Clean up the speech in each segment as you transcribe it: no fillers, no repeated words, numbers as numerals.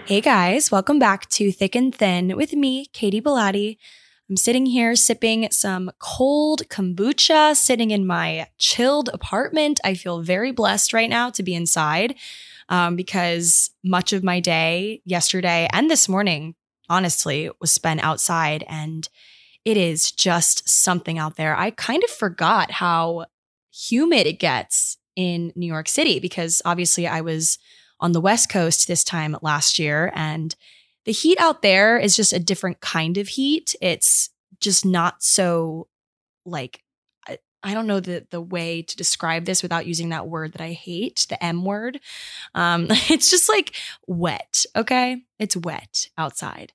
Hey guys, welcome back to Thick and Thin with me, Katie Bellotti. I'm sitting here sipping some cold kombucha, sitting in my chilled apartment. I feel very blessed right now to be inside because much of my day yesterday and this morning, honestly, was spent outside, and it is just something out there. I kind of forgot how humid it gets in New York City because obviously I was on the West Coast this time last year, and the heat out there is just a different kind of heat. It's just not so like, I don't know the way to describe this without using that word that I hate, the M word. It's just like wet, okay? It's wet outside.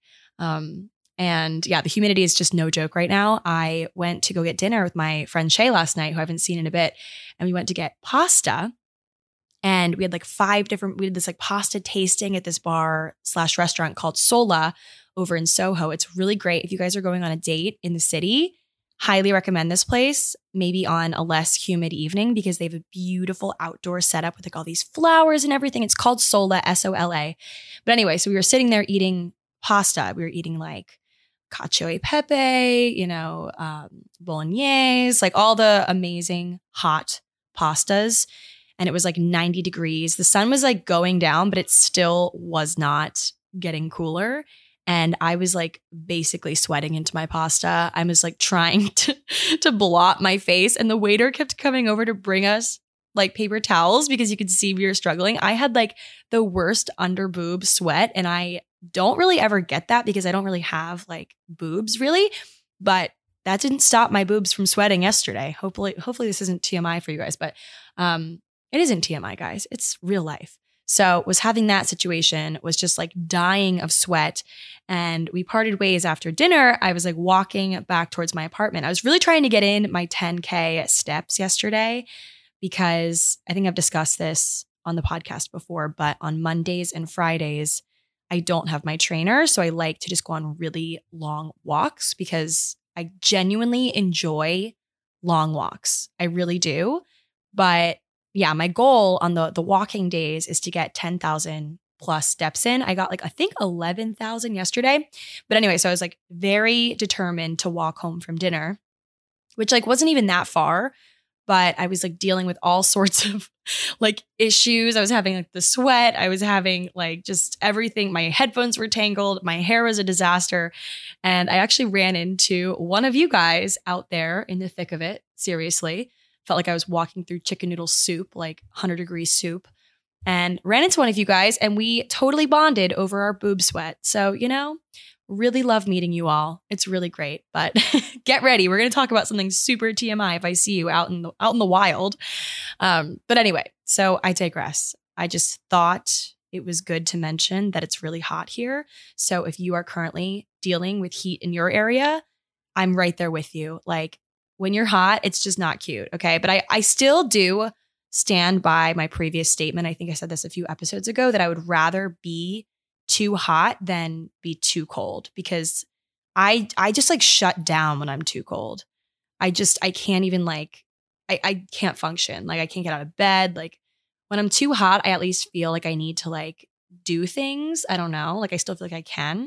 And yeah, the humidity is just no joke right now. I went to go get dinner with my friend Shay last night, who I haven't seen in a bit, and we went to get pasta. And we had like we did this like pasta tasting at this bar/restaurant called Sola over in Soho. It's really great. If you guys are going on a date in the city, highly recommend this place, maybe on a less humid evening, because they have a beautiful outdoor setup with like all these flowers and everything. It's called Sola, Sola. But anyway, so we were sitting there eating pasta. We were eating like cacio e pepe, bolognese, like all the amazing hot pastas. And it was like 90 degrees. The sun was like going down, but it still was not getting cooler. And I was like basically sweating into my pasta. I was like trying to blot my face. And the waiter kept coming over to bring us like paper towels because you could see we were struggling. I had like the worst under boob sweat. And I don't really ever get that because I don't really have like boobs really. But that didn't stop my boobs from sweating yesterday. Hopefully this isn't TMI for you guys, but it isn't TMI, guys. It's real life. So was having that situation, was just like dying of sweat. And we parted ways after dinner. I was like walking back towards my apartment. I was really trying to get in my 10K steps yesterday because I think I've discussed this on the podcast before, but on Mondays and Fridays, I don't have my trainer. So I like to just go on really long walks because I genuinely enjoy long walks. I really do. But yeah, my goal on the walking days is to get 10,000 plus steps in. I got like, I think 11,000 yesterday. But anyway, so I was like very determined to walk home from dinner, which like wasn't even that far, but I was like dealing with all sorts of like issues. I was having like the sweat. I was having like just everything. My headphones were tangled. My hair was a disaster. And I actually ran into one of you guys out there in the thick of it. Seriously. Felt like I was walking through chicken noodle soup, like 100-degree soup, and ran into one of you guys, and we totally bonded over our boob sweat. So, really love meeting you all. It's really great. But get ready. We're going to talk about something super TMI if I see you out in the wild. But anyway, so I digress. I just thought it was good to mention that it's really hot here. So if you are currently dealing with heat in your area, I'm right there with you. Like, when you're hot, it's just not cute, okay? But I still do stand by my previous statement. I think I said this a few episodes ago that I would rather be too hot than be too cold because I just like shut down when I'm too cold. I can't even like, I can't function. Like I can't get out of bed. Like when I'm too hot, I at least feel like I need to like do things. I don't know. Like I still feel like I can.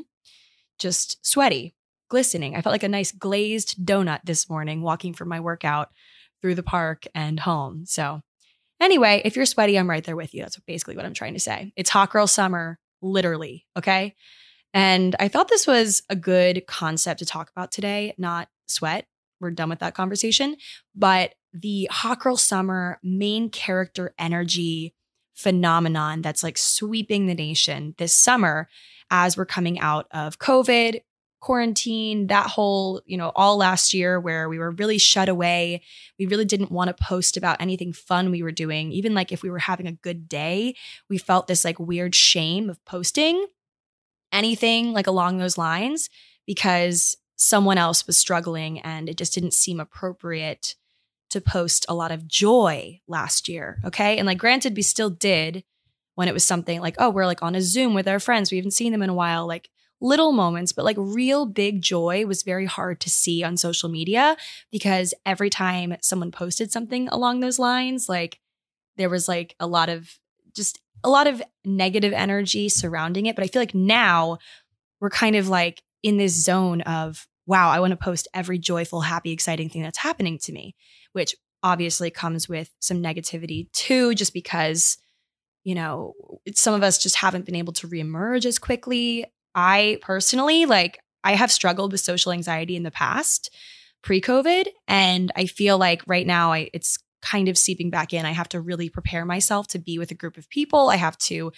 Just sweaty. Glistening. I felt like a nice glazed donut this morning walking from my workout through the park and home. So anyway, if you're sweaty, I'm right there with you. That's basically what I'm trying to say. It's hot girl summer, literally. Okay. And I thought this was a good concept to talk about today, not sweat. We're done with that conversation, but the hot girl summer main character energy phenomenon that's like sweeping the nation this summer as we're coming out of COVID, quarantine, that whole, all last year where we were really shut away. We really didn't want to post about anything fun we were doing. Even like if we were having a good day, we felt this like weird shame of posting anything like along those lines because someone else was struggling and it just didn't seem appropriate to post a lot of joy last year. Okay. And like, granted, we still did when it was something like, oh, we're like on a Zoom with our friends. We haven't seen them in a while. Like, little moments, but like real big joy was very hard to see on social media because every time someone posted something along those lines, like there was like a lot of just a lot of negative energy surrounding it. But I feel like now we're kind of like in this zone of, wow, I want to post every joyful, happy, exciting thing that's happening to me, which obviously comes with some negativity too, just because, some of us just haven't been able to reemerge as quickly. I personally, I have struggled with social anxiety in the past, pre-COVID, and I feel like right now it's kind of seeping back in. I have to really prepare myself to be with a group of people. I have to,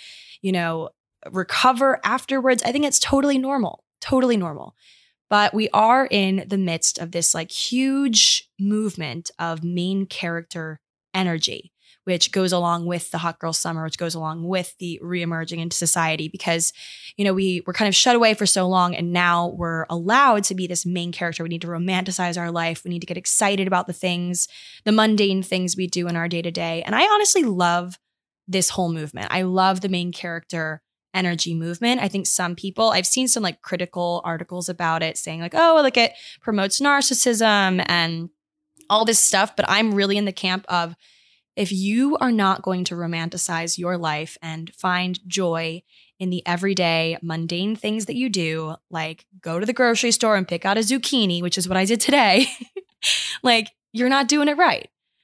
recover afterwards. I think it's totally normal, totally normal. But we are in the midst of this like huge movement of main character energy, which goes along with the hot girl summer, which goes along with the reemerging into society, because, we were kind of shut away for so long, and now we're allowed to be this main character. We need to romanticize our life. We need to get excited about the mundane things we do in our day to day. And I honestly love this whole movement. I love the main character energy movement. I think some people, I've seen some like critical articles about it saying like, oh, like it promotes narcissism and all this stuff. But I'm really in the camp of, if you are not going to romanticize your life and find joy in the everyday mundane things that you do, like go to the grocery store and pick out a zucchini, which is what I did today, like you're not doing it right.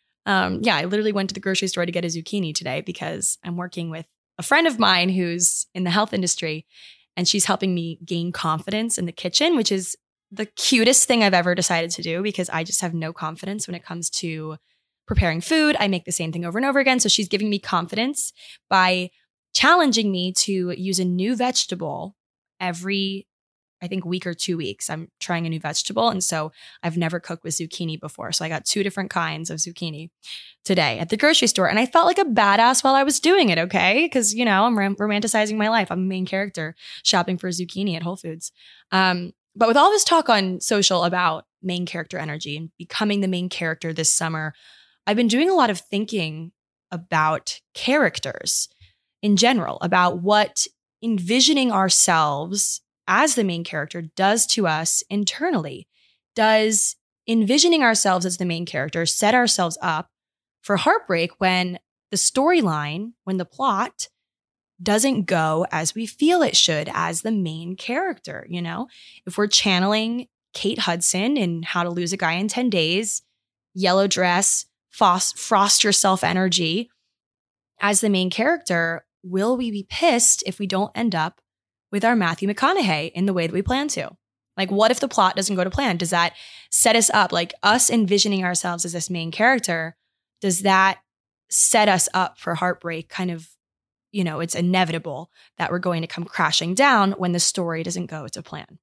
I literally went to the grocery store to get a zucchini today because I'm working with a friend of mine who's in the health industry, and she's helping me gain confidence in the kitchen, which is the cutest thing I've ever decided to do because I just have no confidence when it comes to preparing food. I make the same thing over and over again. So she's giving me confidence by challenging me to use a new vegetable every, I think, week or 2 weeks. I'm trying a new vegetable. And so I've never cooked with zucchini before. So I got 2 different kinds of zucchini today at the grocery store. And I felt like a badass while I was doing it. Okay. Cause I'm romanticizing my life. I'm a main character shopping for zucchini at Whole Foods. But with all this talk on social about main character energy and becoming the main character this summer, I've been doing a lot of thinking about characters in general, about what envisioning ourselves as the main character does to us internally. Does envisioning ourselves as the main character set ourselves up for heartbreak when the storyline, when the plot doesn't go as we feel it should as the main character? If we're channeling Kate Hudson in How to Lose a Guy in 10 Days, yellow dress, frost yourself energy as the main character, will we be pissed if we don't end up with our Matthew McConaughey in the way that we plan to? Like, what if the plot doesn't go to plan? Does that set us up, like us envisioning ourselves as this main character? Does that set us up for heartbreak? Kind of, it's inevitable that we're going to come crashing down when the story doesn't go to plan.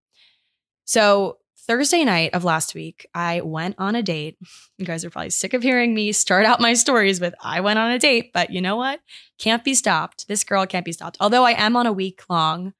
So Thursday night of last week, I went on a date. You guys are probably sick of hearing me start out my stories with I went on a date, but you know what? Can't be stopped. This girl can't be stopped. Although I am on a week-long,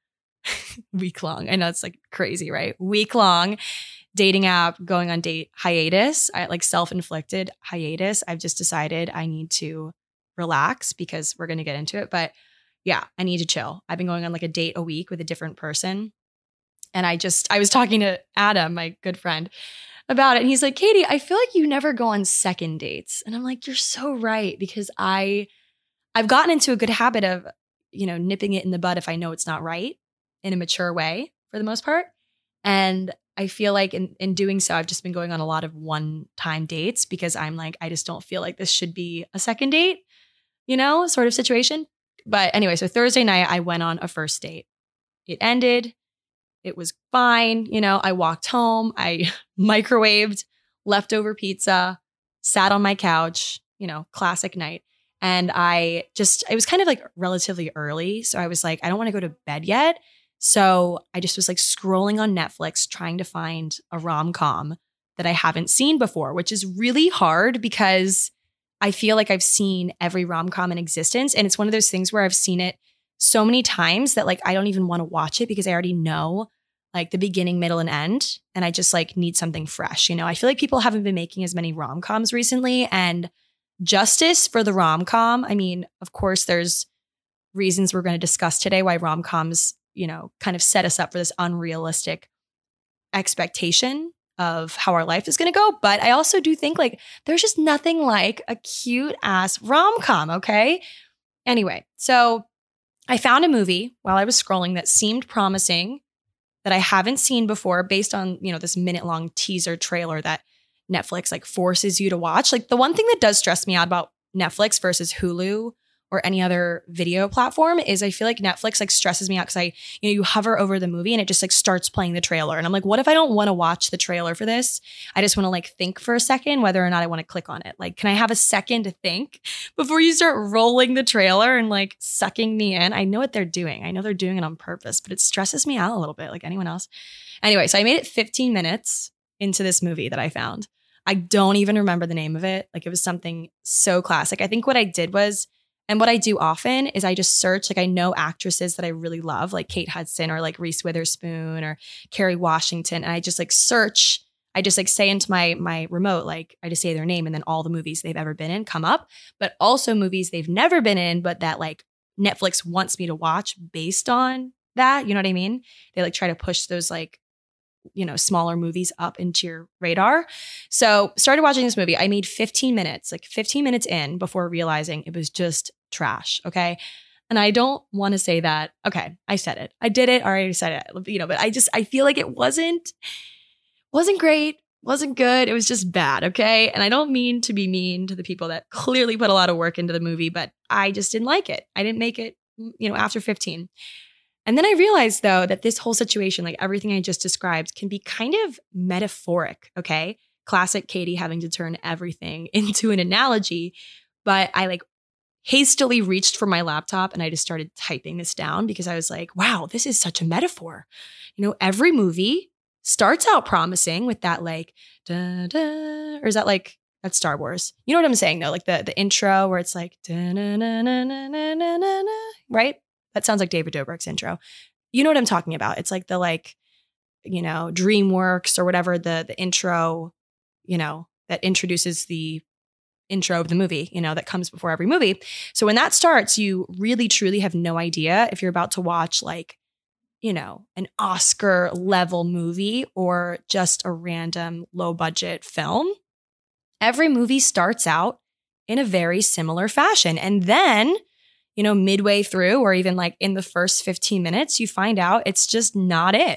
I know it's like crazy, right? Week-long dating app, going on date hiatus. I like self-inflicted hiatus. I've just decided I need to relax because we're going to get into it. But yeah, I need to chill. I've been going on like a date a week with a different person. And I was talking to Adam, my good friend, about it. And he's like, Katie, I feel like you never go on second dates. And I'm like, you're so right. Because I've gotten into a good habit of, nipping it in the bud if I know it's not right, in a mature way for the most part. And I feel like in doing so, I've just been going on a lot of one-time dates because I'm like, I just don't feel like this should be a second date, sort of situation. But anyway, so Thursday night, I went on a first date. It ended. It was fine. I walked home. I microwaved leftover pizza, sat on my couch, classic night. And it was kind of like relatively early. So I was like, I don't want to go to bed yet. So I just was like scrolling on Netflix, trying to find a rom-com that I haven't seen before, which is really hard because I feel like I've seen every rom-com in existence. And it's one of those things where I've seen it so many times that like I don't even want to watch it because I already know like the beginning, middle, and end. And I just like need something fresh. I feel like people haven't been making as many rom-coms recently, and justice for the rom-com. I mean, of course, there's reasons we're going to discuss today why rom-coms, kind of set us up for this unrealistic expectation of how our life is going to go. But I also do think like there's just nothing like a cute ass rom-com. Okay. Anyway, so I found a movie while I was scrolling that seemed promising that I haven't seen before based on, this minute-long teaser trailer that Netflix like forces you to watch. Like the one thing that does stress me out about Netflix versus Hulu or any other video platform is I feel like Netflix like stresses me out because you hover over the movie and it just like starts playing the trailer. And I'm like, what if I don't want to watch the trailer for this? I just want to like think for a second whether or not I want to click on it. Like, can I have a second to think before you start rolling the trailer and like sucking me in? I know what they're doing. I know they're doing it on purpose, but it stresses me out a little bit like anyone else. Anyway, so I made it 15 minutes into this movie that I found. I don't even remember the name of it. Like it was something so classic. I think what I did was, and what I do often is I just search, like I know actresses that I really love, like Kate Hudson or like Reese Witherspoon or Kerry Washington. And I just like search, I just like say into my remote, like I just say their name and then all the movies they've ever been in come up, but also movies they've never been in, but that like Netflix wants me to watch based on that. You know what I mean? They like try to push those like, smaller movies up into your radar. So started watching this movie. I made 15 minutes in before realizing it was just trash. Okay. And I don't want to say that. Okay. I said it. I did it. I already said it, but I feel like it wasn't great. Wasn't good. It was just bad. Okay. And I don't mean to be mean to the people that clearly put a lot of work into the movie, but I just didn't like it. I didn't make it, after 15. And then I realized, though, that this whole situation, like everything I just described, can be kind of metaphoric, okay? Classic Katie having to turn everything into an analogy. But I like hastily reached for my laptop and I just started typing this down because I was like, wow, this is such a metaphor. Every movie starts out promising with that like, da, da, or is that like, that's Star Wars. You know what I'm saying, though? Like the intro where it's like, da, na, na, na, na, na, na, na, right? That sounds like David Dobrik's intro. You know what I'm talking about. It's like the DreamWorks or whatever, the intro, that introduces the intro of the movie, that comes before every movie. So when that starts, you really truly have no idea if you're about to watch like, an Oscar level movie or just a random low budget film. Every movie starts out in a very similar fashion. And then midway through or even like in the first 15 minutes, you find out it's just not it.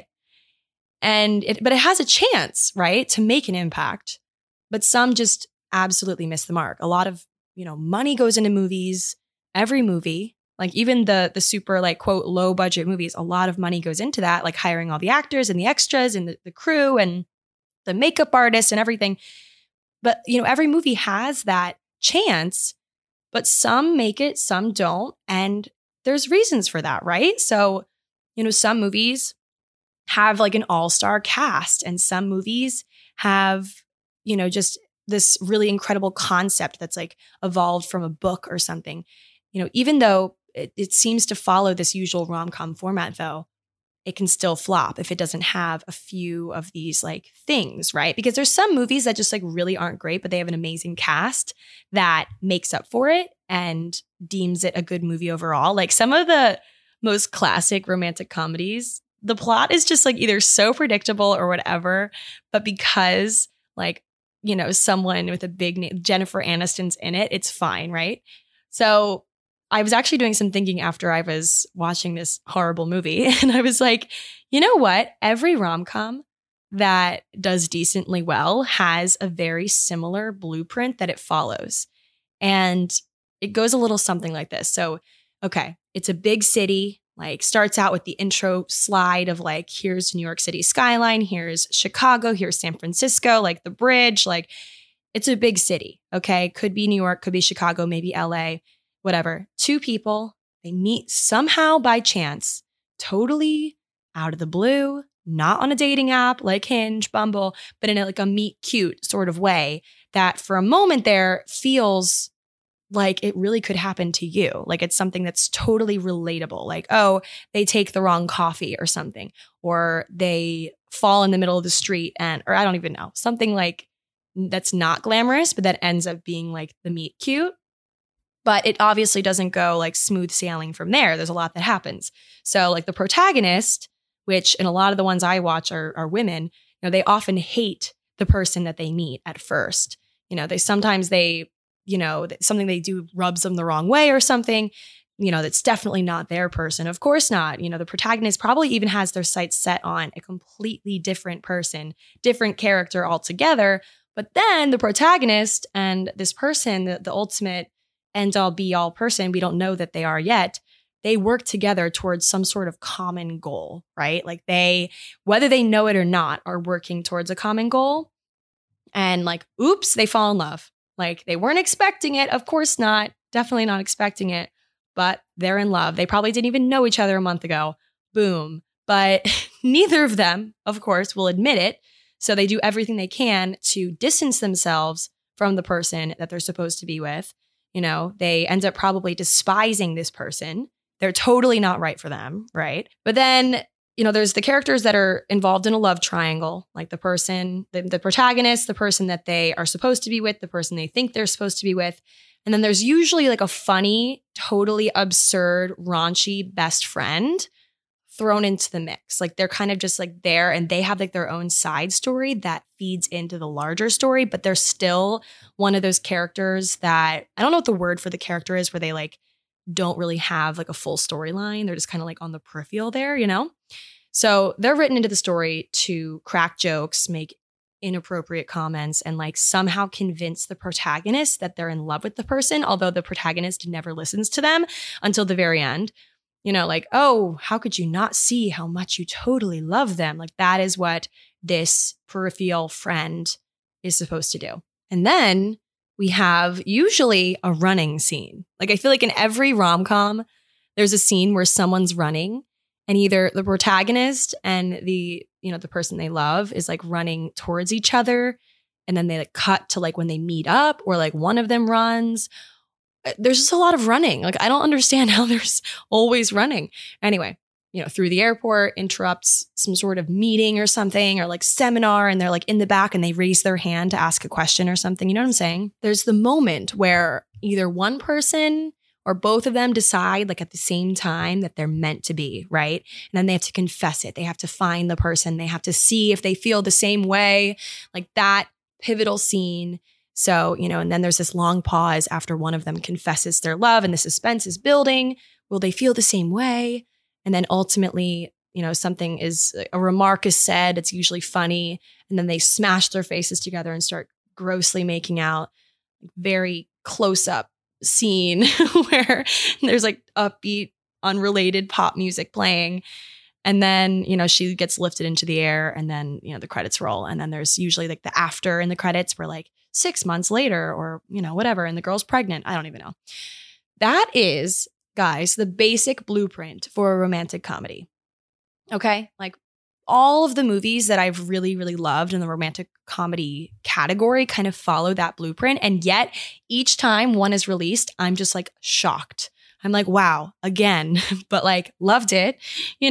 But it has a chance, right, to make an impact. But some just absolutely miss the mark. A lot of, money goes into movies, every movie, like even the super like quote low budget movies, a lot of money goes into that, like hiring all the actors and the extras and the crew and the makeup artists and everything. But, every movie has that chance. But some make it, some don't. And there's reasons for that, right? So, some movies have like an all-star cast and some movies have, just this really incredible concept that's like evolved from a book or something. Even though it seems to follow this usual rom-com format, though, it can still flop if it doesn't have a few of these like things, right? Because there's some movies that just like really aren't great, but they have an amazing cast that makes up for it and deems it a good movie overall. Like some of the most classic romantic comedies, the plot is just like either so predictable or whatever, but because like, someone with a big name, Jennifer Aniston's in it, it's fine, right? So I was actually doing some thinking after I was watching this horrible movie. And I was like, you know what? Every rom-com that does decently well has a very similar blueprint that it follows. And it goes a little something like this. So, okay, it's a big city, like starts out with the intro slide of like, here's New York City skyline, here's Chicago, here's San Francisco, like the bridge, like it's a big city. Okay. Could be New York, could be Chicago, maybe LA. Whatever, two people, they meet somehow by chance, totally out of the blue, not on a dating app like Hinge, Bumble, but in like a meet cute sort of way that for a moment there feels like it really could happen to you. Like it's something that's totally relatable. Like, oh, they take the wrong coffee or something, or they fall in the middle of the street or I don't even know, something like that's not glamorous, but that ends up being like the meet cute. But it obviously doesn't go like smooth sailing from there. There's a lot that happens. So like the protagonist, which in a lot of the ones I watch are women, they often hate the person that they meet at first. They something they do rubs them the wrong way or something, that's definitely not their person. Of course not. The protagonist probably even has their sights set on a completely different person, different character altogether. But then the protagonist and this person, the ultimate end-all be-all person, we don't know that they are yet, they work together towards some sort of common goal, right? Like whether they know it or not, are working towards a common goal. And like, oops, they fall in love. Like they weren't expecting it. Of course not. Definitely not expecting it. But they're in love. They probably didn't even know each other a month ago. Boom. But neither of them, of course, will admit it. So they do everything they can to distance themselves from the person that they're supposed to be with. They end up probably despising this person. They're totally not right for them, right? But then, there's the characters that are involved in a love triangle, like the person, the protagonist, the person that they are supposed to be with, the person they think they're supposed to be with. And then there's usually like a funny, totally absurd, raunchy best friend thrown into the mix. Like they're kind of just like there and they have like their own side story that feeds into the larger story, but they're still one of those characters that, I don't know what the word for the character is, where they like don't really have like a full storyline. They're just kind of like on the peripheral there, So they're written into the story to crack jokes, make inappropriate comments, and like somehow convince the protagonist that they're in love with the person, although the protagonist never listens to them until the very end. Like, oh, how could you not see how much you totally love them? Like that is what this peripheral friend is supposed to do. And then we have usually a running scene. Like I feel like in every rom-com, there's a scene where someone's running and either the protagonist and the person they love is like running towards each other. And then they like cut to like when they meet up, or like one of them runs. There's just a lot of running. Like, I don't understand how there's always running. Anyway, through the airport, interrupts some sort of meeting or something, or like seminar, and they're like in the back and they raise their hand to ask a question or something. You know what I'm saying? There's the moment where either one person or both of them decide like at the same time that they're meant to be, right? And then they have to confess it. They have to find the person. They have to see if they feel the same way, like that pivotal scene. So, and then there's this long pause after one of them confesses their love and the suspense is building. Will they feel the same way? And then ultimately, a remark is said. It's usually funny. And then they smash their faces together and start grossly making out. Very close up scene where there's like upbeat, unrelated pop music playing. And then, she gets lifted into the air and then, the credits roll. And then there's usually like the after in the credits where like 6 months later or, whatever, and the girl's pregnant. I don't even know. That is, guys, the basic blueprint for a romantic comedy. Okay? Like all of the movies that I've really, really loved in the romantic comedy category kind of follow that blueprint. And yet each time one is released, I'm just like shocked. I'm like, wow, again, but like loved it,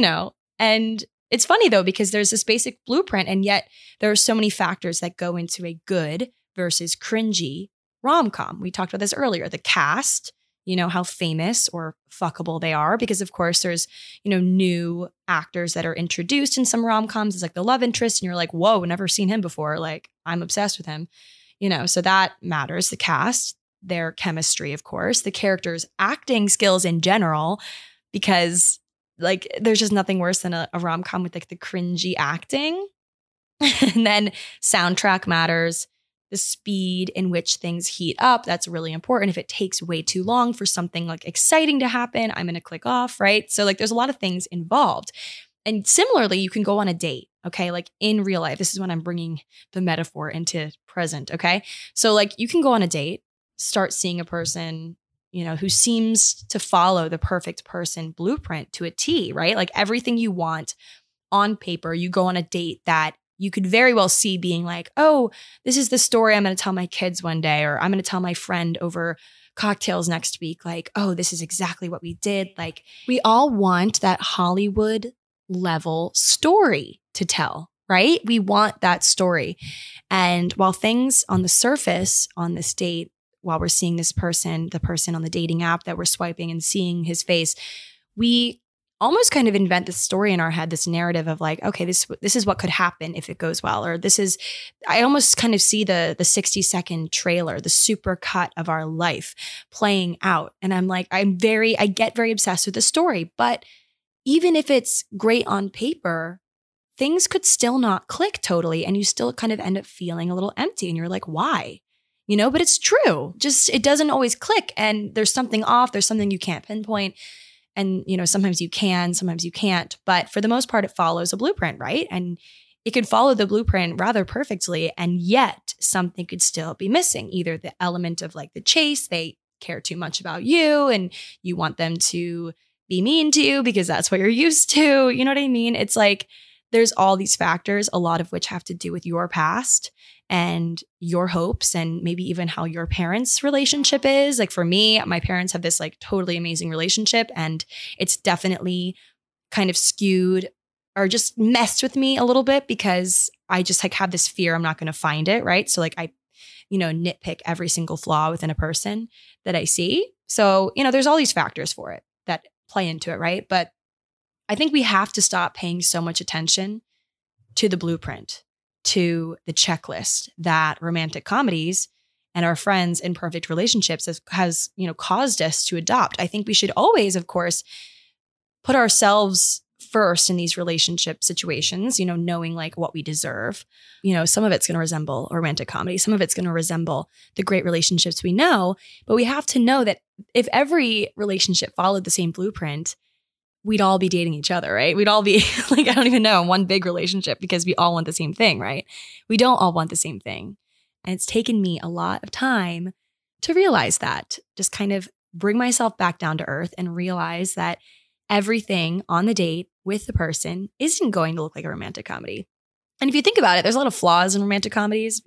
And it's funny though, because there's this basic blueprint and yet there are so many factors that go into a good versus cringy rom-com. We talked about this earlier. The cast, how famous or fuckable they are, because of course there's, new actors that are introduced in some rom-coms as like the love interest and you're like, whoa, never seen him before. Like I'm obsessed with him, so that matters. The cast, their chemistry, of course, the characters' acting skills in general, because like there's just nothing worse than a rom-com with like the cringy acting. And then soundtrack matters. The speed in which things heat up, that's really important. If it takes way too long for something like exciting to happen, I'm going to click off, right? So like there's a lot of things involved. And similarly, you can go on a date, okay? Like in real life, this is when I'm bringing the metaphor into present, okay? So like you can go on a date, start seeing a person, who seems to follow the perfect person blueprint to a T, right? Like everything you want on paper, you go on a date that you could very well see being like, oh, this is the story I'm going to tell my kids one day, or I'm going to tell my friend over cocktails next week. Like, oh, this is exactly what we did. Like we all want that Hollywood level story to tell, right? We want that story. And while things on the surface on this date, while we're seeing this person, the person on the dating app that we're swiping and seeing his face, we almost kind of invent this story in our head, this narrative of like, okay, this is what could happen if it goes well, or this is, I almost kind of see the 60-second trailer, the super cut of our life playing out. And I'm like, I get very obsessed with the story. But even if it's great on paper, things could still not click totally. And you still kind of end up feeling a little empty. And you're like, why? But it's true. Just, it doesn't always click. And there's something off. There's something you can't pinpoint. And, sometimes you can, sometimes you can't. But for the most part, it follows a blueprint, right? And it could follow the blueprint rather perfectly. And yet something could still be missing. Either the element of like the chase, they care too much about you and you want them to be mean to you because that's what you're used to. You know what I mean? It's like there's all these factors, a lot of which have to do with your past and your hopes and maybe even how your parents' relationship is. Like for me, my parents have this like totally amazing relationship, and it's definitely kind of skewed or just messed with me a little bit because I just like have this fear I'm not going to find it, right? So like I, nitpick every single flaw within a person that I see. So, there's all these factors for it that play into it, right? But I think we have to stop paying so much attention to the blueprint, to the checklist that romantic comedies and our friends in perfect relationships has caused us to adopt. I think we should always, of course, put ourselves first in these relationship situations, knowing like what we deserve. Some of it's going to resemble a romantic comedy. Some of it's going to resemble the great relationships we know. But we have to know that if every relationship followed the same blueprint, we'd all be dating each other, right? We'd all be like, I don't even know, in one big relationship because we all want the same thing, right? We don't all want the same thing. And it's taken me a lot of time to realize that, just kind of bring myself back down to earth and realize that everything on the date with the person isn't going to look like a romantic comedy. And if you think about it, there's a lot of flaws in romantic comedies,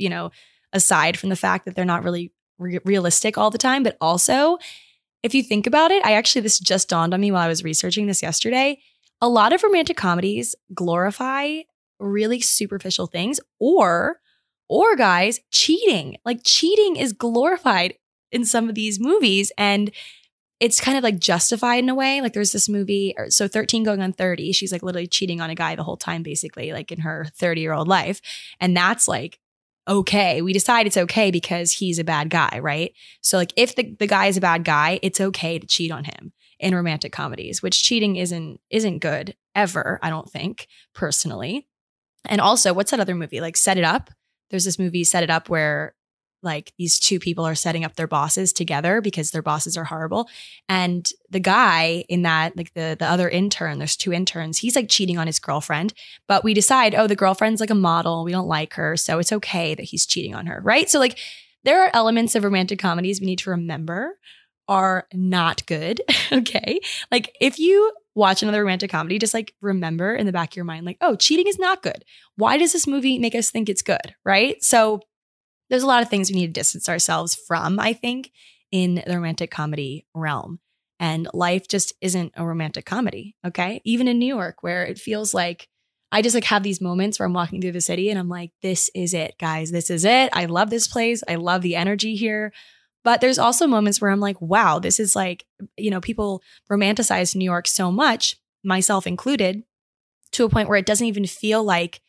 aside from the fact that they're not really realistic all the time, but also if you think about it, this just dawned on me while I was researching this yesterday. A lot of romantic comedies glorify really superficial things or guys, cheating. Like cheating is glorified in some of these movies, and it's kind of like justified in a way. Like there's this movie, so 13 Going on 30, she's like literally cheating on a guy the whole time, basically, like in her 30-year-old life. And that's like, okay, we decide it's okay because he's a bad guy, right? So like if the guy is a bad guy, it's okay to cheat on him in romantic comedies, which cheating isn't good ever, I don't think, personally. And also, what's that other movie? Like Set It Up. There's this movie Set It Up where like these two people are setting up their bosses together because their bosses are horrible. And the guy in that, like the other intern, there's two interns, he's like cheating on his girlfriend, but we decide, oh, the girlfriend's like a model. We don't like her. So it's okay that he's cheating on her, right? So like there are elements of romantic comedies we need to remember are not good. Okay. Like if you watch another romantic comedy, just like remember in the back of your mind, like, oh, cheating is not good. Why does this movie make us think it's good? Right? So there's a lot of things we need to distance ourselves from, I think, in the romantic comedy realm. And life just isn't a romantic comedy, okay? Even in New York, where it feels like I just like have these moments where I'm walking through the city and I'm like, this is it, guys. This is it. I love this place. I love the energy here. But there's also moments where I'm like, wow, this is like, people romanticize New York so much, myself included, to a point where it doesn't even feel like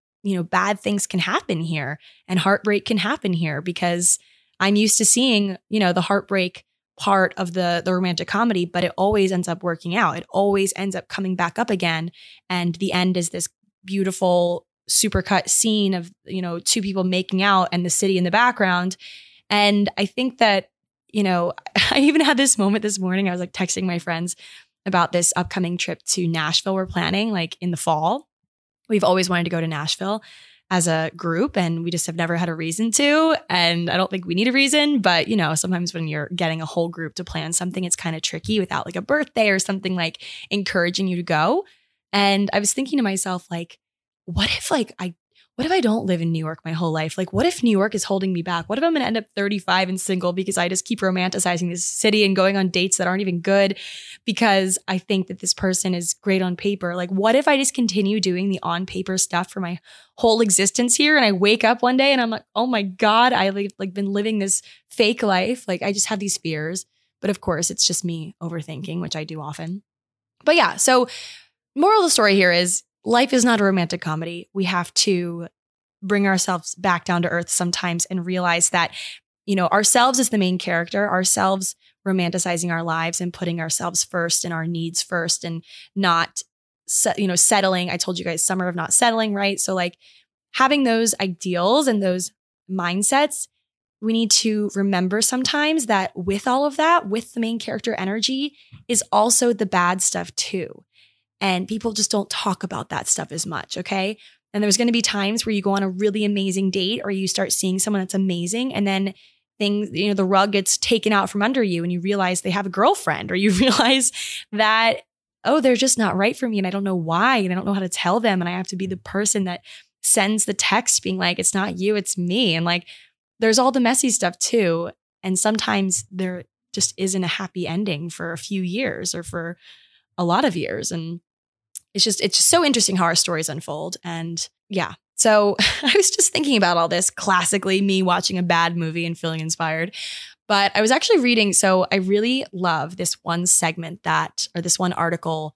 bad things can happen here and heartbreak can happen here because I'm used to seeing, the heartbreak part of the romantic comedy, but it always ends up working out. It always ends up coming back up again. And the end is this beautiful supercut scene of, two people making out and the city in the background. And I think that, I even had this moment this morning. I was like texting my friends about this upcoming trip to Nashville we're planning like in the fall. We've always wanted to go to Nashville as a group and we just have never had a reason to. And I don't think we need a reason, but sometimes when you're getting a whole group to plan something, it's kind of tricky without like a birthday or something like encouraging you to go. And I was thinking to myself, like, what if I don't live in New York my whole life? Like, what if New York is holding me back? What if I'm going to end up 35 and single because I just keep romanticizing this city and going on dates that aren't even good because I think that this person is great on paper? Like, what if I just continue doing the on paper stuff for my whole existence here? And I wake up one day and I'm like, oh my God, I like been living this fake life. Like, I just have these fears. But of course, it's just me overthinking, which I do often. But yeah, so moral of the story here is life is not a romantic comedy. We have to bring ourselves back down to earth sometimes and realize that, ourselves is the main character, ourselves romanticizing our lives and putting ourselves first and our needs first and not, settling. I told you guys summer of not settling, right? So like having those ideals and those mindsets, we need to remember sometimes that with all of that, with the main character energy is also the bad stuff too. And people just don't talk about that stuff as much, okay? And there's going to be times where you go on a really amazing date or you start seeing someone that's amazing and then things, the rug gets taken out from under you and you realize they have a girlfriend, or you realize that, oh, they're just not right for me and I don't know why and I don't know how to tell them and I have to be the person that sends the text being like, it's not you, it's me. And like, there's all the messy stuff too. And sometimes there just isn't a happy ending for a few years or for a lot of years. And it's just so interesting how our stories unfold. And yeah, so I was just thinking about all this, classically me watching a bad movie and feeling inspired. But I was actually reading, so I really love this one segment or this one article,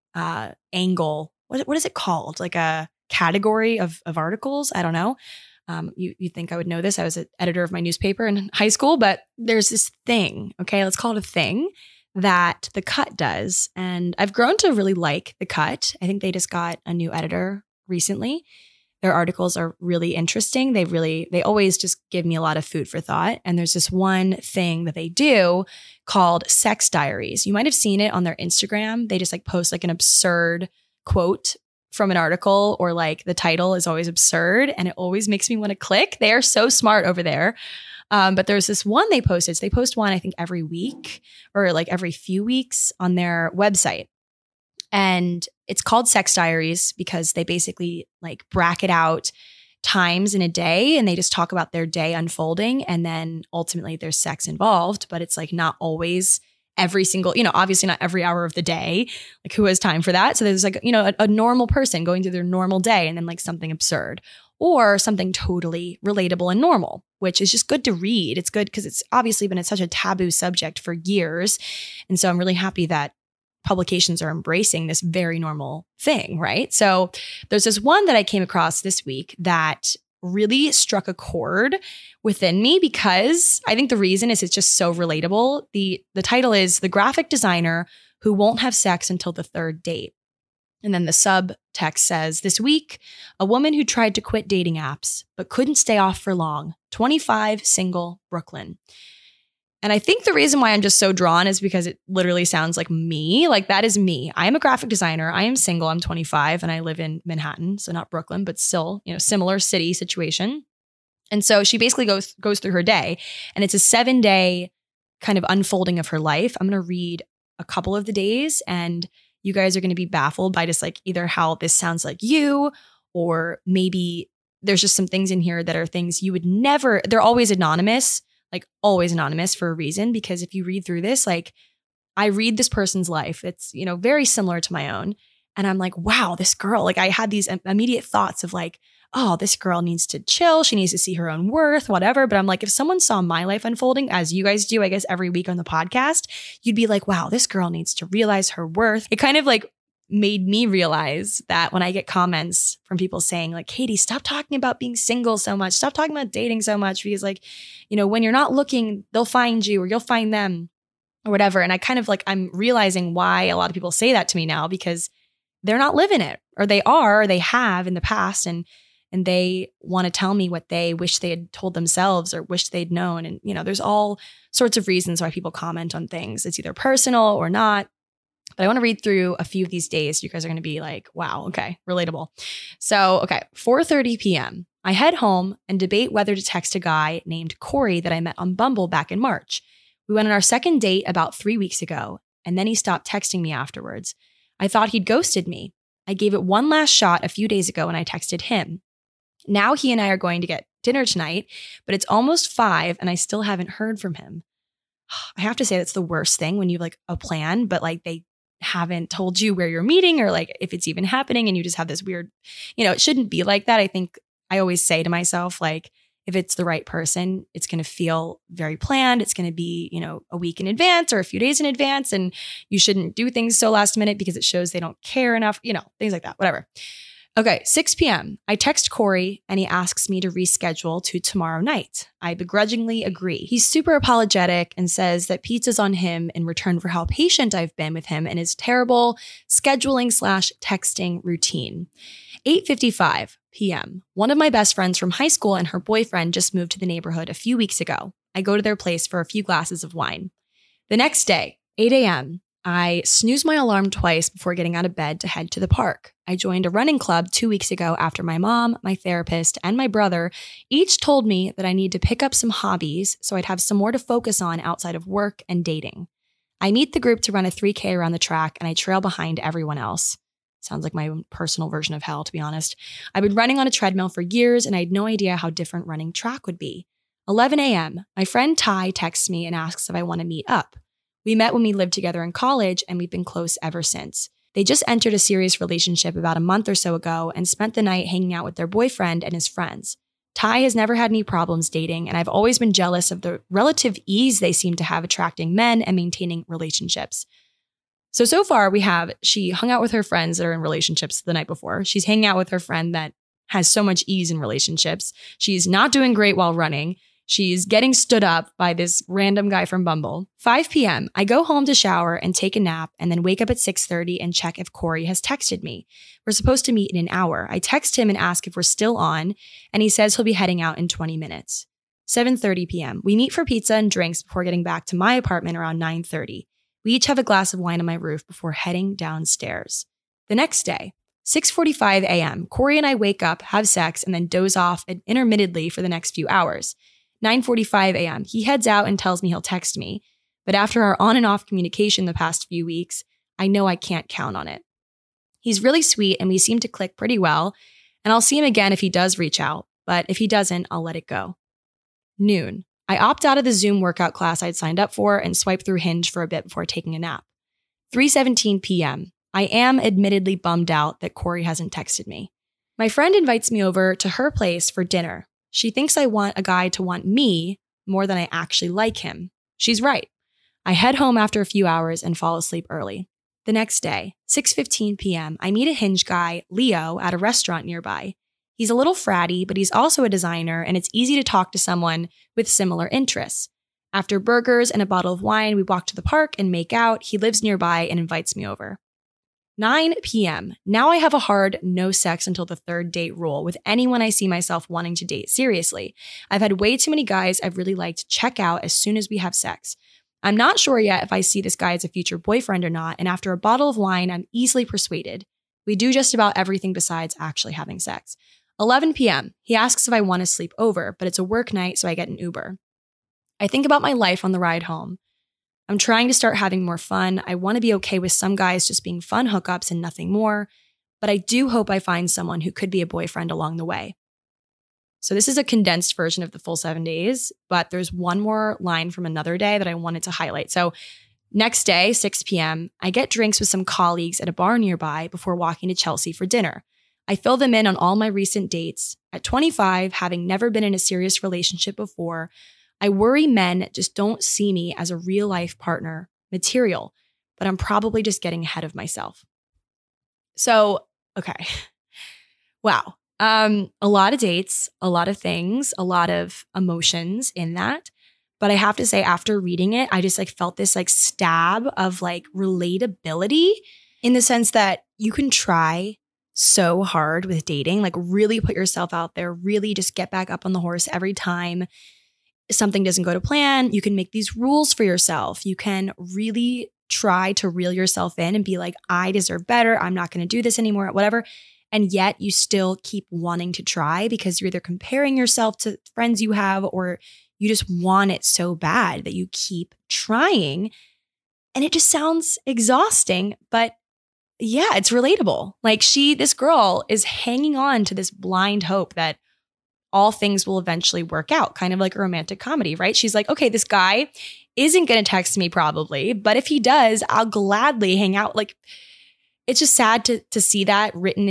angle. What is it called? Like a category of articles? I don't know. You'd think I would know this. I was an editor of my newspaper in high school, but there's this thing, okay, let's call it a thing, that The Cut does. And I've grown to really like The Cut. I think they just got a new editor recently. Their articles are really interesting. They always just give me a lot of food for thought. And there's this one thing that they do called Sex Diaries. You might have seen it on their Instagram. They just like post like an absurd quote from an article, or like the title is always absurd and it always makes me want to click. They are so smart over there. But there's this one they posted. So they post one, I think, every week or like every few weeks on their website. And it's called Sex Diaries because they basically like bracket out times in a day and they just talk about their day unfolding. And then ultimately there's sex involved, but it's like not always every single, obviously not every hour of the day. Like who has time for that? So there's like, a normal person going through their normal day and then like something absurd or something totally relatable and normal, which is just good to read. It's good because it's obviously been such a taboo subject for years. And so I'm really happy that publications are embracing this very normal thing, right? So there's this one that I came across this week that really struck a chord within me because I think the reason is it's just so relatable. The title is The Graphic Designer Who Won't Have Sex Until the Third Date. And then the subtext says, this week, a woman who tried to quit dating apps but couldn't stay off for long, 25, single, Brooklyn. And I think the reason why I'm just so drawn is because it literally sounds like me. Like that is me. I am a graphic designer. I am single. I'm 25 and I live in Manhattan. So not Brooklyn, but still, similar city situation. And so she basically goes through her day and it's a 7-day kind of unfolding of her life. I'm going to read a couple of the days and you guys are going to be baffled by just like either how this sounds like you, or maybe there's just some things in here that are things you would never, they're always anonymous. Like always anonymous for a reason, because if you read through this, like I read this person's life, it's, very similar to my own. And I'm like, wow, this girl, like I had these immediate thoughts of like, oh, this girl needs to chill. She needs to see her own worth, whatever. But I'm like, if someone saw my life unfolding as you guys do, I guess every week on the podcast, you'd be like, wow, this girl needs to realize her worth. It kind of like made me realize that when I get comments from people saying like, Katie, stop talking about being single so much. Stop talking about dating so much because like, when you're not looking, they'll find you or you'll find them or whatever. And I kind of like, I'm realizing why a lot of people say that to me now because they're not living it, or they are, or they have in the past. And they want to tell me what they wish they had told themselves or wish they'd known. And, there's all sorts of reasons why people comment on things. It's either personal or not. But I want to read through a few of these days. You guys are going to be like, wow, okay, relatable. So, okay, 4:30 p.m. I head home and debate whether to text a guy named Corey that I met on Bumble back in March. We went on our second date about 3 weeks ago, and then he stopped texting me afterwards. I thought he'd ghosted me. I gave it one last shot a few days ago and I texted him. Now he and I are going to get dinner tonight, but it's almost 5 and I still haven't heard from him. I have to say that's the worst thing when you have like a plan, but like they haven't told you where you're meeting or like if it's even happening and you just have this weird, it shouldn't be like that. I think I always say to myself, like, if it's the right person, it's going to feel very planned. It's going to be, a week in advance or a few days in advance. And you shouldn't do things so last minute because it shows they don't care enough, things like that, whatever. Okay, 6 p.m. I text Corey and he asks me to reschedule to tomorrow night. I begrudgingly agree. He's super apologetic and says that pizza's on him in return for how patient I've been with him and his terrible scheduling/texting routine. 8:55 p.m. One of my best friends from high school and her boyfriend just moved to the neighborhood a few weeks ago. I go to their place for a few glasses of wine. The next day, 8 a.m., I snooze my alarm twice before getting out of bed to head to the park. I joined a running club 2 weeks ago after my mom, my therapist, and my brother each told me that I need to pick up some hobbies so I'd have some more to focus on outside of work and dating. I meet the group to run a 3K around the track and I trail behind everyone else. Sounds like my own personal version of hell, to be honest. I've been running on a treadmill for years and I had no idea how different running track would be. 11 a.m., my friend Ty texts me and asks if I want to meet up. We met when we lived together in college and we've been close ever since. They just entered a serious relationship about a month or so ago and spent the night hanging out with their boyfriend and his friends. Ty has never had any problems dating, and I've always been jealous of the relative ease they seem to have attracting men and maintaining relationships. So far she hung out with her friends that are in relationships the night before. She's hanging out with her friend that has so much ease in relationships. She's not doing great while running. She's getting stood up by this random guy from Bumble. 5 p.m. I go home to shower and take a nap and then wake up at 6:30 and check if Corey has texted me. We're supposed to meet in an hour. I text him and ask if we're still on, and he says he'll be heading out in 20 minutes. 7:30 p.m. We meet for pizza and drinks before getting back to my apartment around 9:30. We each have a glass of wine on my roof before heading downstairs. The next day, 6:45 a.m., Corey and I wake up, have sex, and then doze off intermittently for the next few hours. 9:45 a.m., he heads out and tells me he'll text me. But after our on and off communication the past few weeks, I know I can't count on it. He's really sweet and we seem to click pretty well, and I'll see him again if he does reach out, but if he doesn't, I'll let it go. Noon. I opt out of the Zoom workout class I'd signed up for and swipe through Hinge for a bit before taking a nap. 3:17 p.m. I am admittedly bummed out that Corey hasn't texted me. My friend invites me over to her place for dinner. She thinks I want a guy to want me more than I actually like him. She's right. I head home after a few hours and fall asleep early. The next day, 6:15 p.m., I meet a Hinge guy, Leo, at a restaurant nearby. He's a little fratty, but he's also a designer, and it's easy to talk to someone with similar interests. After burgers and a bottle of wine, we walk to the park and make out. He lives nearby and invites me over. 9 p.m. Now I have a hard no sex until the third date rule with anyone I see myself wanting to date seriously. I've had way too many guys I've really liked check out as soon as we have sex. I'm not sure yet if I see this guy as a future boyfriend or not, and after a bottle of wine, I'm easily persuaded. We do just about everything besides actually having sex. 11 p.m. He asks if I want to sleep over, but it's a work night, so I get an Uber. I think about my life on the ride home. I'm trying to start having more fun. I want to be okay with some guys just being fun hookups and nothing more, but I do hope I find someone who could be a boyfriend along the way. So this is a condensed version of the full 7 days, but there's one more line from another day that I wanted to highlight. So next day, 6 p.m., I get drinks with some colleagues at a bar nearby before walking to Chelsea for dinner. I fill them in on all my recent dates. At 25, having never been in a serious relationship before, I worry men just don't see me as a real-life partner material, but I'm probably just getting ahead of myself. So, okay. Wow. A lot of dates, a lot of things, a lot of emotions in that. But I have to say, after reading it, I just felt this stab of relatability in the sense that you can try so hard with dating, really put yourself out there, really just get back up on the horse every time something doesn't go to plan. You can make these rules for yourself. You can really try to reel yourself in and be like, I deserve better. I'm not going to do this anymore, whatever. And yet you still keep wanting to try because you're either comparing yourself to friends you have or you just want it so bad that you keep trying. And it just sounds exhausting, but yeah, it's relatable. This girl is hanging on to this blind hope that all things will eventually work out, kind of like a romantic comedy, right? She's like, okay, this guy isn't going to text me probably, but if he does, I'll gladly hang out. It's just sad to see that written in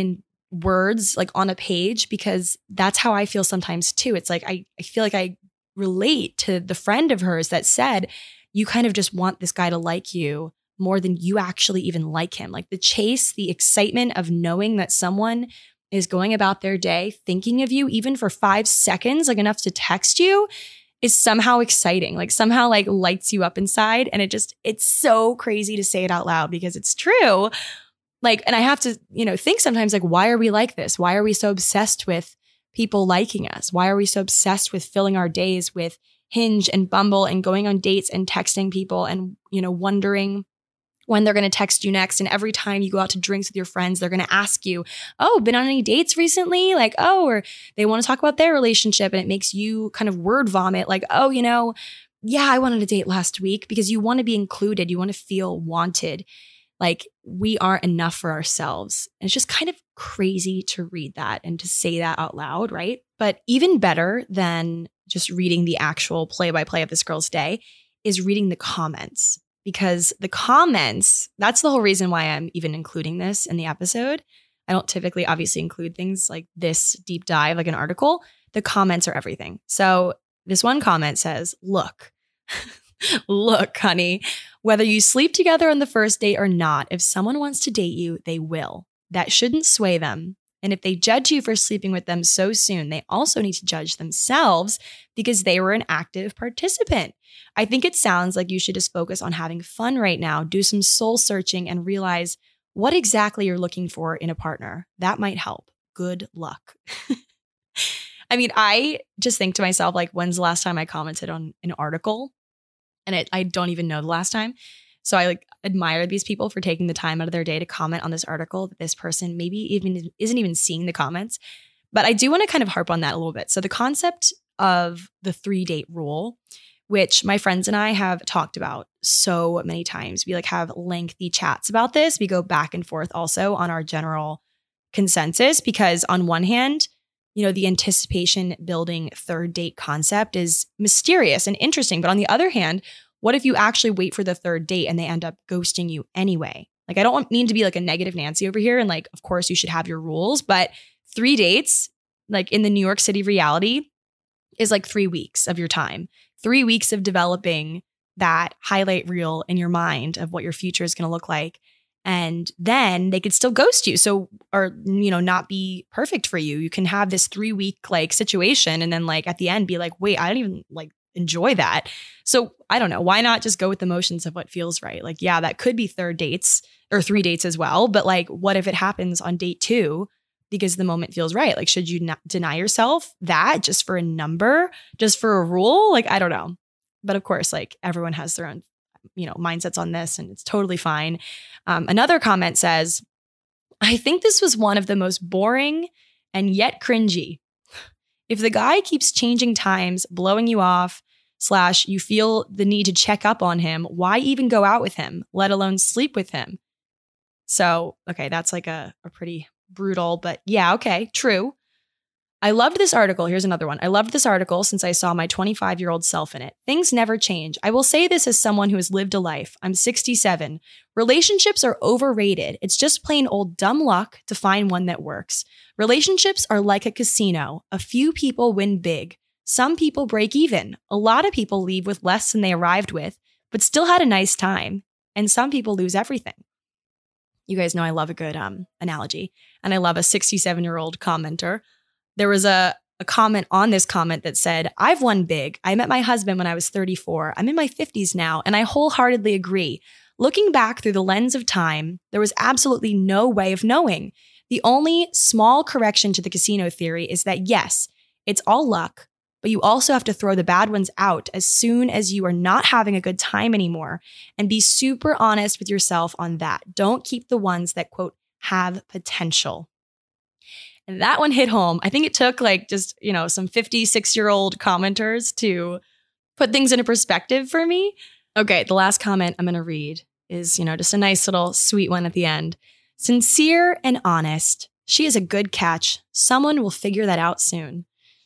words like on a page, because that's how I feel sometimes too. It's like I feel like I relate to the friend of hers that said, you kind of just want this guy to like you more than you actually even like him. Like the chase, the excitement of knowing that someone is going about their day thinking of you even for 5 seconds, like enough to text you, is somehow exciting, like somehow like lights you up inside. And it's so crazy to say it out loud because it's true. Like, and I have to, think sometimes like, why are we like this? Why are we so obsessed with people liking us? Why are we so obsessed with filling our days with Hinge and Bumble and going on dates and texting people and, wondering when they're going to text you next? And every time you go out to drinks with your friends, they're going to ask you, oh, been on any dates recently? Like, oh, or they want to talk about their relationship. And it makes you kind of word vomit like, oh, yeah, I went on a date last week, because you want to be included. You want to feel wanted. Like we aren't enough for ourselves. And it's just kind of crazy to read that and to say that out loud, right? But even better than just reading the actual play-by-play of this girl's day is reading the comments. Because the comments, that's the whole reason why I'm even including this in the episode. I don't typically obviously include things like this deep dive, like an article. The comments are everything. So this one comment says, look, look, honey, whether you sleep together on the first date or not, if someone wants to date you, they will. That shouldn't sway them. And if they judge you for sleeping with them so soon, they also need to judge themselves because they were an active participant. I think it sounds like you should just focus on having fun right now, do some soul searching, and realize what exactly you're looking for in a partner. That might help. Good luck. I mean, I just think to myself, like, when's the last time I commented on an article? And I don't even know the last time. So I admire these people for taking the time out of their day to comment on this article that this person maybe even isn't even seeing the comments. But I do want to kind of harp on that a little bit. So the concept of the 3-date rule, which my friends and I have talked about so many times. We have lengthy chats about this. We go back and forth also on our general consensus, because on one hand, the anticipation building 3rd date concept is mysterious and interesting. But on the other hand, what if you actually wait for the 3rd date and they end up ghosting you anyway? Like, I don't mean to be like a negative Nancy over here. And like, of course you should have your rules, but 3 dates, like in the New York City reality, is like 3 weeks of your time, 3 weeks of developing that highlight reel in your mind of what your future is going to look like. And then they could still ghost you. So, or, not be perfect for you. You can have this 3-week situation. And then at the end be like, wait, I don't even enjoy that. So I don't know. Why not just go with the motions of what feels right? Yeah, that could be 3rd dates or 3 dates as well. But what if it happens on date 2 because the moment feels right? Should you not deny yourself that just for a number, just for a rule? I don't know. But of course, everyone has their own mindsets on this, and it's totally fine. Another comment says, I think this was one of the most boring and yet cringy. If the guy keeps changing times, blowing you off, / you feel the need to check up on him, why even go out with him, let alone sleep with him? So, okay, that's a pretty brutal, but yeah, okay, true. I loved this article. Here's another one. I loved this article since I saw my 25-year-old self in it. Things never change. I will say this as someone who has lived a life. I'm 67. Relationships are overrated. It's just plain old dumb luck to find one that works. Relationships are like a casino. A few people win big. Some people break even. A lot of people leave with less than they arrived with, but still had a nice time. And some people lose everything. You guys know I love a good analogy. And I love a 67-year-old commenter. There was a comment on this comment that said, I've won big. I met my husband when I was 34. I'm in my 50s now, and I wholeheartedly agree. Looking back through the lens of time, there was absolutely no way of knowing. The only small correction to the casino theory is that, yes, it's all luck, but you also have to throw the bad ones out as soon as you are not having a good time anymore, and be super honest with yourself on that. Don't keep the ones that, quote, have potential. And that one hit home. I think it took some 56-year-old commenters to put things into perspective for me. Okay, the last comment I'm going to read is, just a nice little sweet one at the end. Sincere and honest. She is a good catch. Someone will figure that out soon.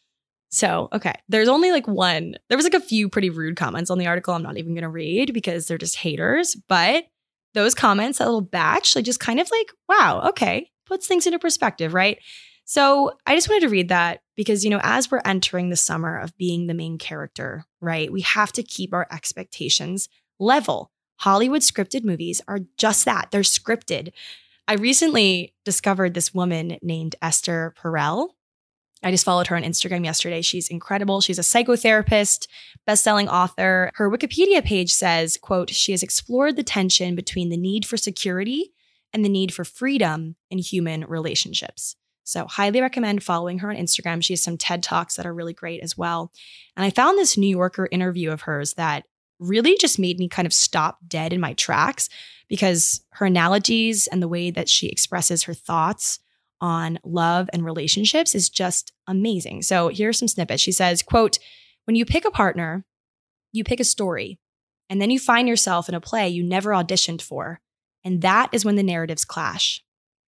So, okay, there's only one. There was a few pretty rude comments on the article I'm not even going to read because they're just haters. But those comments, that little batch, just kind of wow, okay. puts things into perspective, right? So I just wanted to read that because, as we're entering the summer of being the main character, right, we have to keep our expectations level. Hollywood scripted movies are just that. They're scripted. I recently discovered this woman named Esther Perel. I just followed her on Instagram yesterday. She's incredible. She's a psychotherapist, best-selling author. Her Wikipedia page says, quote, she has explored the tension between the need for security and the need for freedom in human relationships. So highly recommend following her on Instagram. She has some TED Talks that are really great as well. And I found this New Yorker interview of hers that really just made me kind of stop dead in my tracks because her analogies and the way that she expresses her thoughts on love and relationships is just amazing. So here's some snippets. She says, quote, when you pick a partner, you pick a story, and then you find yourself in a play you never auditioned for. And that is when the narratives clash.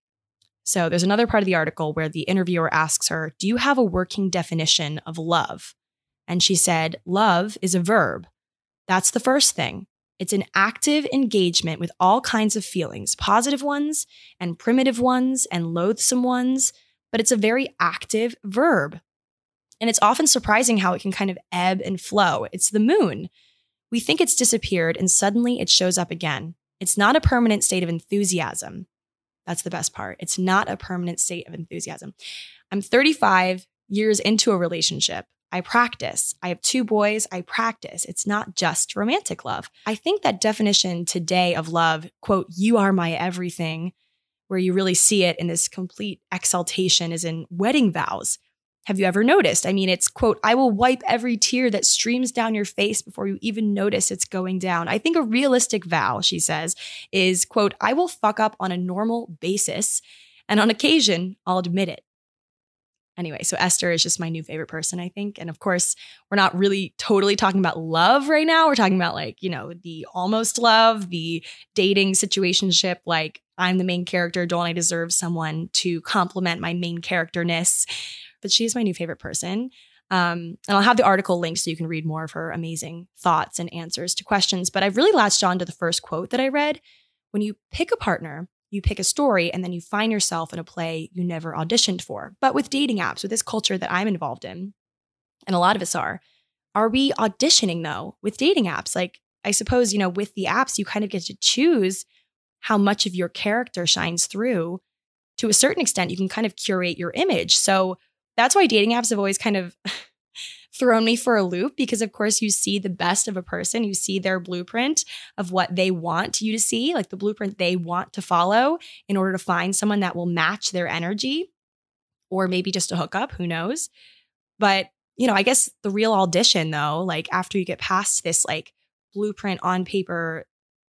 So there's another part of the article where the interviewer asks her, do you have a working definition of love? And she said, love is a verb. That's the first thing. It's an active engagement with all kinds of feelings, positive ones and primitive ones and loathsome ones, but it's a very active verb. And it's often surprising how it can kind of ebb and flow. It's the moon. We think it's disappeared and suddenly it shows up again. It's not a permanent state of enthusiasm. That's the best part. It's not a permanent state of enthusiasm. I'm 35 years into a relationship. I practice. I have 2 boys. I practice. It's not just romantic love. I think that definition today of love, quote, you are my everything, where you really see it in this complete exaltation is in wedding vows. Have you ever noticed? I mean, it's, quote, I will wipe every tear that streams down your face before you even notice it's going down. I think a realistic vow, she says, is, quote, I will fuck up on a normal basis, and on occasion, I'll admit it. Anyway, so Esther is just my new favorite person, I think. And of course, we're not really totally talking about love right now. We're talking about the almost love, the dating situationship, like I'm the main character. Don't I deserve someone to complement my main characterness? But she's my new favorite person. And I'll have the article linked so you can read more of her amazing thoughts and answers to questions. But I've really latched on to the first quote that I read. When you pick a partner, you pick a story and then you find yourself in a play you never auditioned for. But with dating apps, with this culture that I'm involved in, and a lot of us are we auditioning though with dating apps? Like, I suppose, with the apps, you kind of get to choose how much of your character shines through. To a certain extent, you can kind of curate your image. So that's why dating apps have always kind of thrown me for a loop because, of course, you see the best of a person. You see their blueprint of what they want you to see, like the blueprint they want to follow in order to find someone that will match their energy or maybe just a hookup. Who knows? But, I guess the real audition, though, like after you get past this like blueprint on paper,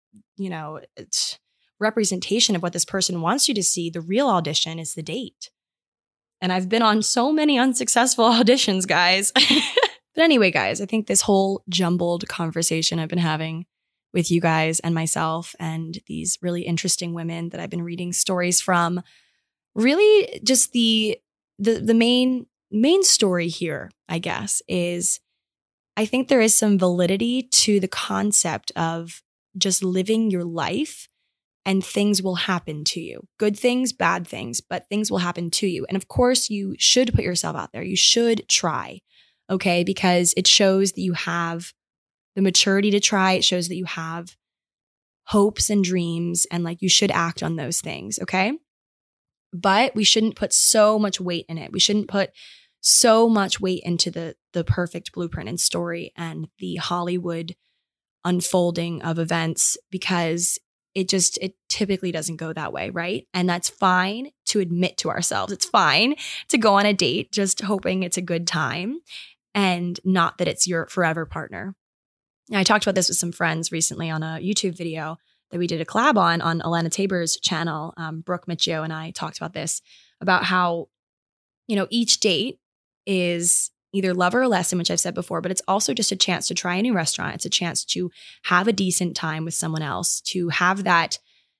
representation of what this person wants you to see, the real audition is the date. And I've been on so many unsuccessful auditions, guys. But anyway, guys, I think this whole jumbled conversation I've been having with you guys and myself and these really interesting women that I've been reading stories from, really just the main story here, I guess, is I think there is some validity to the concept of just living your life. And things will happen to you. Good things, bad things, but things will happen to you. And of course, you should put yourself out there. You should try, okay? Because it shows that you have the maturity to try. It shows that you have hopes and dreams and like you should act on those things, okay? But we shouldn't put so much weight in it. We shouldn't put so much weight into the perfect blueprint and story and the Hollywood unfolding of events because it typically doesn't go that way, right? And that's fine to admit to ourselves. It's fine to go on a date just hoping it's a good time and not that it's your forever partner. And I talked about this with some friends recently on a YouTube video that we did a collab on Alana Tabor's channel. Brooke Michio and I talked about this, about how, each date is either love or lesson, which I've said before, but it's also just a chance to try a new restaurant. It's a chance to have a decent time with someone else, to have that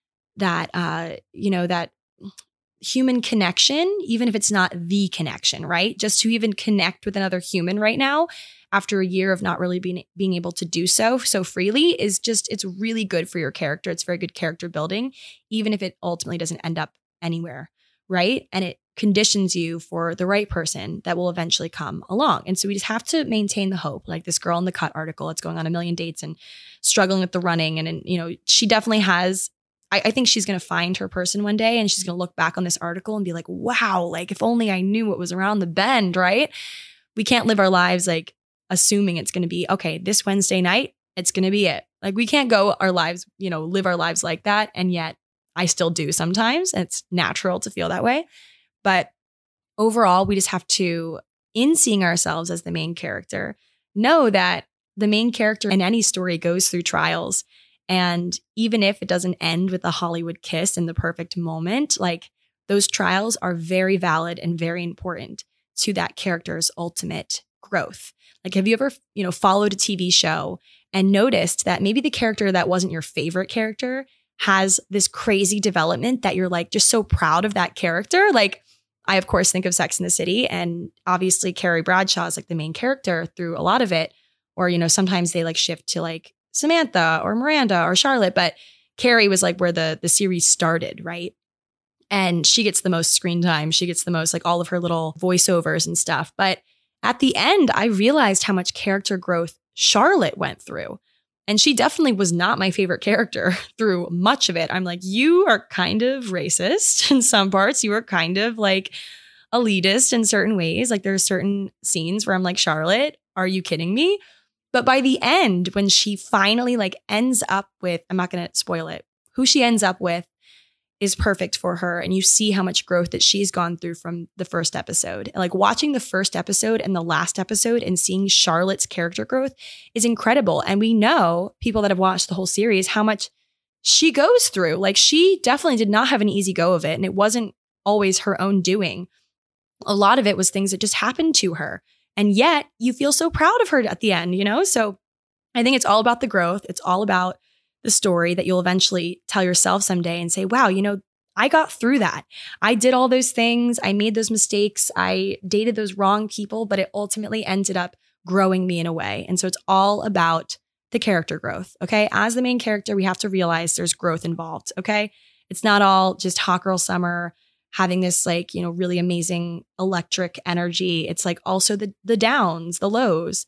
human connection, even if it's not the connection, right? Just to even connect with another human right now after a year of not really being able to do so freely is just, it's really good for your character. It's very good character building, even if it ultimately doesn't end up anywhere right? And it conditions you for the right person that will eventually come along. And so we just have to maintain the hope. Like this girl in the Cut article, it's going on a million dates and struggling with the running. And you know, she definitely has, I think she's going to find her person one day and she's going to look back on this article and be like, wow, like if only I knew what was around the bend, right? We can't live our lives like assuming it's going to be, okay, this Wednesday night, it's going to be it. Like we can't go our lives, you know, live our lives like that. And yet I still do sometimes. It's natural to feel that way. But overall, we just have to, in seeing ourselves as the main character, know that the main character in any story goes through trials. And even if it doesn't end with a Hollywood kiss in the perfect moment, like those trials are very valid and very important to that character's ultimate growth. Like, have you ever, you know, followed a TV show and noticed that maybe the character that wasn't your favorite character has this crazy development that you're like just so proud of that character? Like, I, of course, think of Sex and the City, and obviously Carrie Bradshaw is like the main character through a lot of it. Or, you know, sometimes they like shift to like Samantha or Miranda or Charlotte, but Carrie was like where the series started, right? And she gets the most screen time. She gets the most like all of her little voiceovers and stuff. But at the end, I realized how much character growth Charlotte went through. And she definitely was not my favorite character through much of it. I'm like, you are kind of racist in some parts. You are kind of like elitist in certain ways. Like there are certain scenes where I'm like, Charlotte, are you kidding me? But by the end, when she finally like ends up with, I'm not going to spoil it, who she ends up with is perfect for her. And you see how much growth that she's gone through from the first episode. And like watching the first episode and the last episode and seeing Charlotte's character growth is incredible. And we know, people that have watched the whole series, how much she goes through. Like she definitely did not have an easy go of it. And it wasn't always her own doing. A lot of it was things that just happened to her. And yet you feel so proud of her at the end, you know? So I think it's all about the growth. It's all about the story that you'll eventually tell yourself someday and say, wow, you know, I got through that. I did all those things. I made those mistakes. I dated those wrong people, but it ultimately ended up growing me in a way. And so it's all about the character growth. Okay. As the main character, we have to realize there's growth involved. Okay. It's not all just hot girl summer, having this like, you know, really amazing electric energy. It's like also the downs, the lows.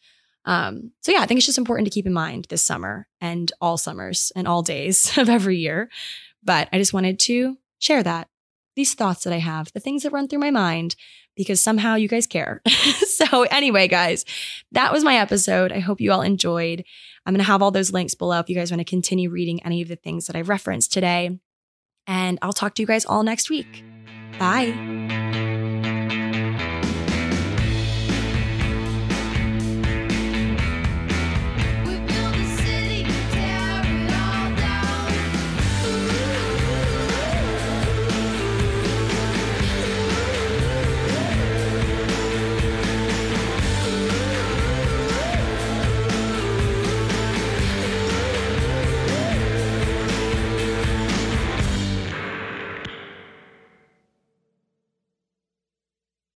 So yeah, I think it's just important to keep in mind this summer and all summers and all days of every year. But I just wanted to share these thoughts that I have, the things that run through my mind, because somehow you guys care. So anyway, guys, that was my episode. I hope you all enjoyed. I'm going to have all those links below if you guys want to continue reading any of the things that I referenced today. And I'll talk to you guys all next week. Bye.